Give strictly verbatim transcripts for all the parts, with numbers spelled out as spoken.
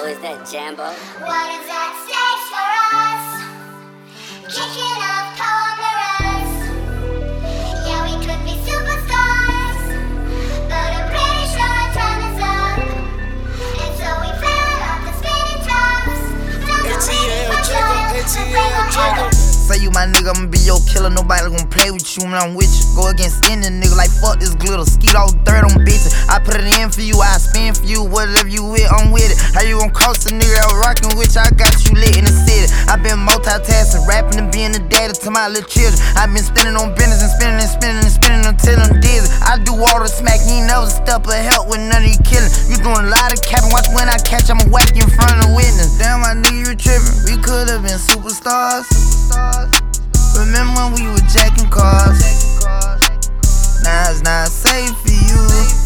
Oh, is that Jambo? What is at stake for us? Kicking off cold mirrors. Yeah, we could be superstars, but I'm pretty sure our time is up. And so we fell off the spinning tops. A T L Jiggle, A T L Jiggle. Say you my nigga, I'ma be your killer. Nobody gon' play with you when I'm with you. Go against any nigga like fuck this glitter. Skeet all third on bitches. I put it in for you, I spin for you. Whatever you with, I'm with it. How you gon' cross a nigga that rockin' with you? I got you lit in the city. I been multitasking, rapping and being the daddy to my little children. I been spinning on business and spinning and spinning and spinning until I'm dizzy. I do all the smack, you ain't never step of help with none of you killing. You doing a lot of capping, watch when I catch, I'ma whack you in front of witness. Damn, my nigga, you trippin'. We could've been superstars. Remember when we were jacking cars? Now it's not safe for you.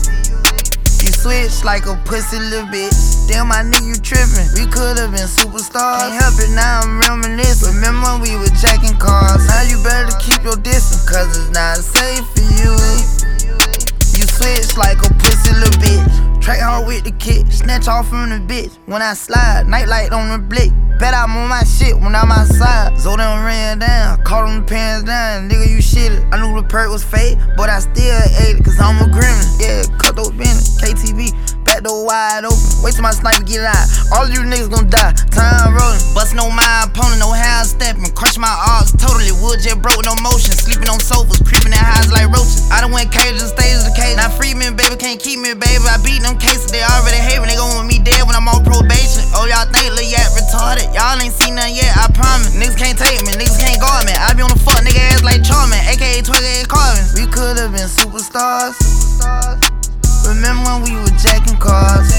You switch like a pussy little bitch. Damn, my nigga, you trippin'. We could've been superstars. Can't help it, now I'm reminiscing. Remember when we were jacking cars? Now you better keep your distance, cause it's not safe for you. You switch like a pussy little bitch. Track hard with the kick, snatch off from the bitch. When I slide, nightlight on the blick. Bet I'm on my shit when I'm outside. So them ran down, caught them pants down. Nigga, you shitted. I knew the perk was fake, but I still ate it, cause I'm a gremlin. Yeah, cut those bins, K T V, back door wide open. Wait till my sniper get out. All you niggas gon' die. Time rolling, bustin' on my opponent, no hand stepping. Crush my arms totally, wood jet broke, no motion. Sleeping on sofas, creeping in highs like roaches. I done went cages and stages the cage. Now free me, baby, can't keep me, baby. I beat them cases, they already hate me. They gon' want me dead when I'm on probation. Oh, y'all think Lil Yak retarded? Y'all ain't seen nothing yet, I promise. Niggas can't take me, niggas can't guard me. I be on the fuck nigga ass like Charmin, aka twenty-eight Carvin. We could've been superstars. Remember when we were jacking cars?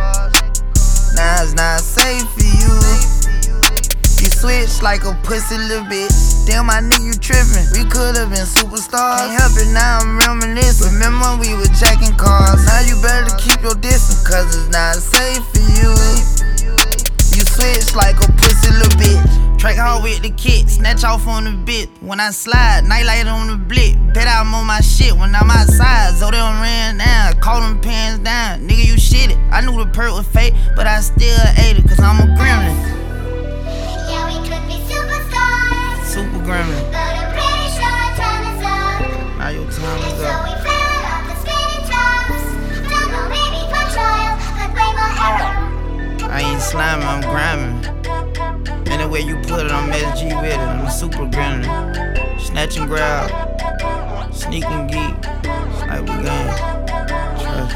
Now it's not safe for you. You switch like a pussy little bitch. Damn, my nigga, you trippin'. We could've been superstars. Can't help it, now I'm reminiscing. Remember when we were jacking cars? Now you better keep your distance, cause it's not safe for you. You switch like a pussy little bitch. Track hard with the kick, snatch off on the bit. When I slide, nightlight on the blick. Bet I'm on my shit when I'm outside. So them ran down, caught them pants down. Nigga, you shitted. I knew the perk was fake, but I still ate it, cause I'm a gremlin. Yeah, we could be superstars, Super gremlin. but I'm pretty sure our time is up. Now your time And is so up. we fell off the spinning tops. Don't know, maybe for trial, but way more error. I ain't sliming, I'm grinding. Any way you put it, I'm S G with it. I'm a super gremlin. Snatch and grab, sneak and geek. It's like we gang. Trust.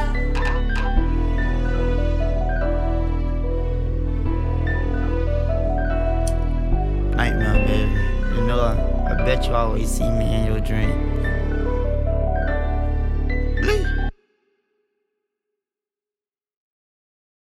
Nightmare, baby. You know, I, I bet you always see me in your dream.